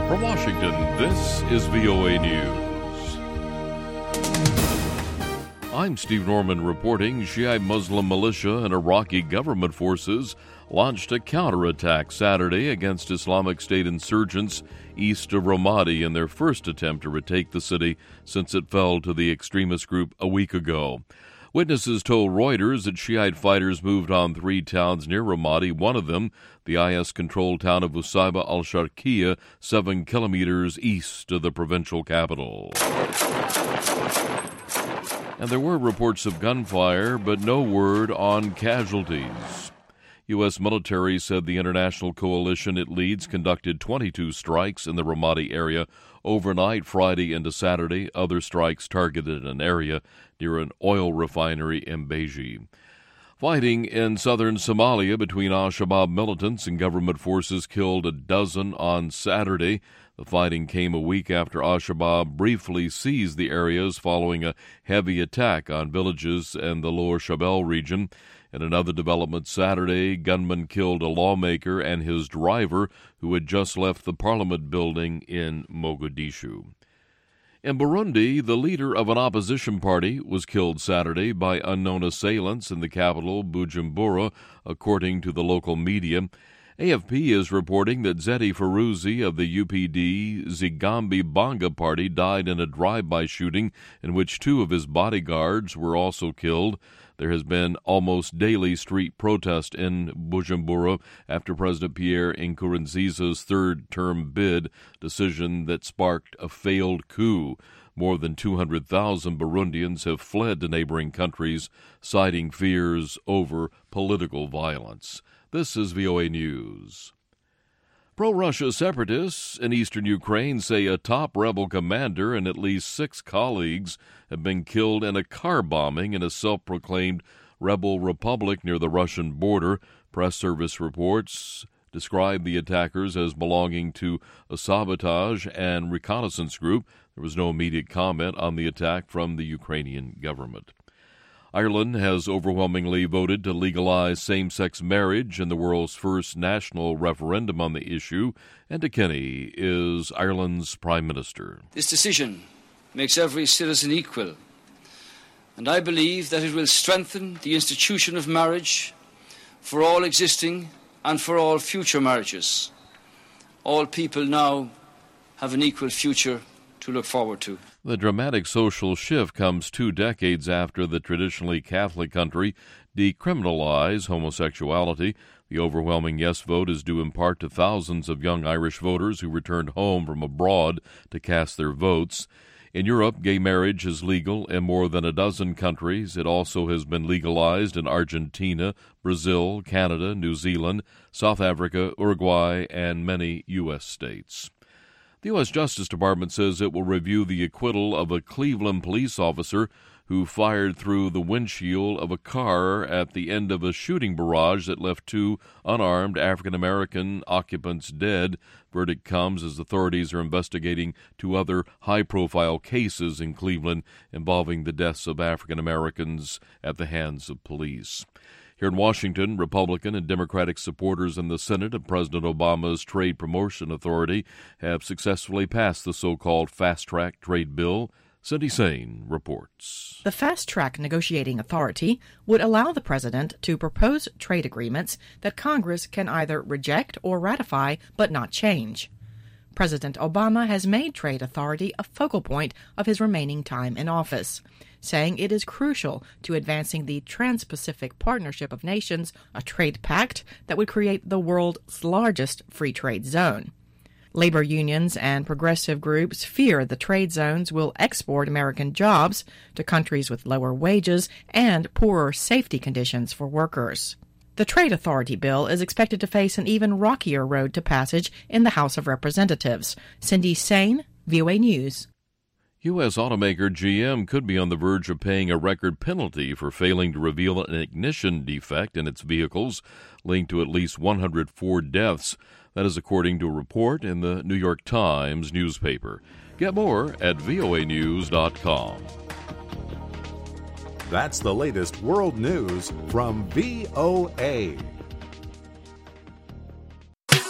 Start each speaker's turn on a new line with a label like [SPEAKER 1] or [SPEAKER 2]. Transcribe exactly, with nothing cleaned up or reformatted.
[SPEAKER 1] From Washington, this is V O A News. I'm Steve Norman reporting. Shiite Muslim militia and Iraqi government forces launched a counterattack Saturday against Islamic State insurgents east of Ramadi in their first attempt to retake the city since it fell to the extremist group a week ago. Witnesses told Reuters that Shiite fighters moved on three towns near Ramadi, one of them, the I S-controlled town of Usaiba al-Sharqiyya, seven kilometers east of the provincial capital. And there were reports of gunfire, but no word on casualties. U S military said the international coalition it leads conducted twenty-two strikes in the Ramadi area overnight Friday into Saturday. Other strikes targeted an area near an oil refinery in Beji. Fighting in southern Somalia between al-Shabaab militants and government forces killed a dozen on Saturday. The fighting came a week after al-Shabaab briefly seized the areas following a heavy attack on villages in the Lower Shabelle region. In another development Saturday, gunmen killed a lawmaker and his driver who had just left the parliament building in Mogadishu. In Burundi, the leader of an opposition party was killed Saturday by unknown assailants in the capital, Bujumbura, according to the local media. A F P is reporting that Zedi Feruzi of the U P D Zigambi Banga party died in a drive-by shooting in which two of his bodyguards were also killed. There has been almost daily street protest in Bujumbura after President Pierre Nkurunziza's third-term bid decision that sparked a failed coup. More than two hundred thousand Burundians have fled to neighboring countries, citing fears over political violence. This is V O A News. Pro-Russia separatists in eastern Ukraine say a top rebel commander and at least six colleagues have been killed in a car bombing in a self-proclaimed rebel republic near the Russian border. Press service reports describe the attackers as belonging to a sabotage and reconnaissance group. There was no immediate comment on the attack from the Ukrainian government. Ireland has overwhelmingly voted to legalize same-sex marriage in the world's first national referendum on the issue. Enda Kenny is Ireland's Prime Minister.
[SPEAKER 2] This decision makes every citizen equal, and I believe that it will strengthen the institution of marriage for all existing and for all future marriages. All people now have an equal future to look forward to.
[SPEAKER 1] The dramatic social shift comes two decades after the traditionally Catholic country decriminalized homosexuality. The overwhelming yes vote is due in part to thousands of young Irish voters who returned home from abroad to cast their votes. In Europe, gay marriage is legal in more than a dozen countries. It also has been legalized in Argentina, Brazil, Canada, New Zealand, South Africa, Uruguay, and many U S states. The U S Justice Department says it will review the acquittal of a Cleveland police officer who fired through the windshield of a car at the end of a shooting barrage that left two unarmed African-American occupants dead. Verdict comes as authorities are investigating two other high-profile cases in Cleveland involving the deaths of African-Americans at the hands of police. Here in Washington, Republican and Democratic supporters in the Senate of President Obama's Trade Promotion Authority have successfully passed the so-called fast-track trade bill. Cindy Sain reports.
[SPEAKER 3] The fast-track negotiating authority would allow the president to propose trade agreements that Congress can either reject or ratify but not change. President Obama has made trade authority a focal point of his remaining time in office, saying it is crucial to advancing the Trans-Pacific Partnership of Nations, a trade pact that would create the world's largest free trade zone. Labor unions and progressive groups fear the trade zones will export American jobs to countries with lower wages and poorer safety conditions for workers. The Trade Authority bill is expected to face an even rockier road to passage in the House of Representatives. Cindy Sain, V O A News.
[SPEAKER 1] U S automaker G M could be on the verge of paying a record penalty for failing to reveal an ignition defect in its vehicles, linked to at least one hundred four deaths. That is according to a report in the New York Times newspaper. Get more at V O A news dot com.
[SPEAKER 4] That's the latest world news from V O A.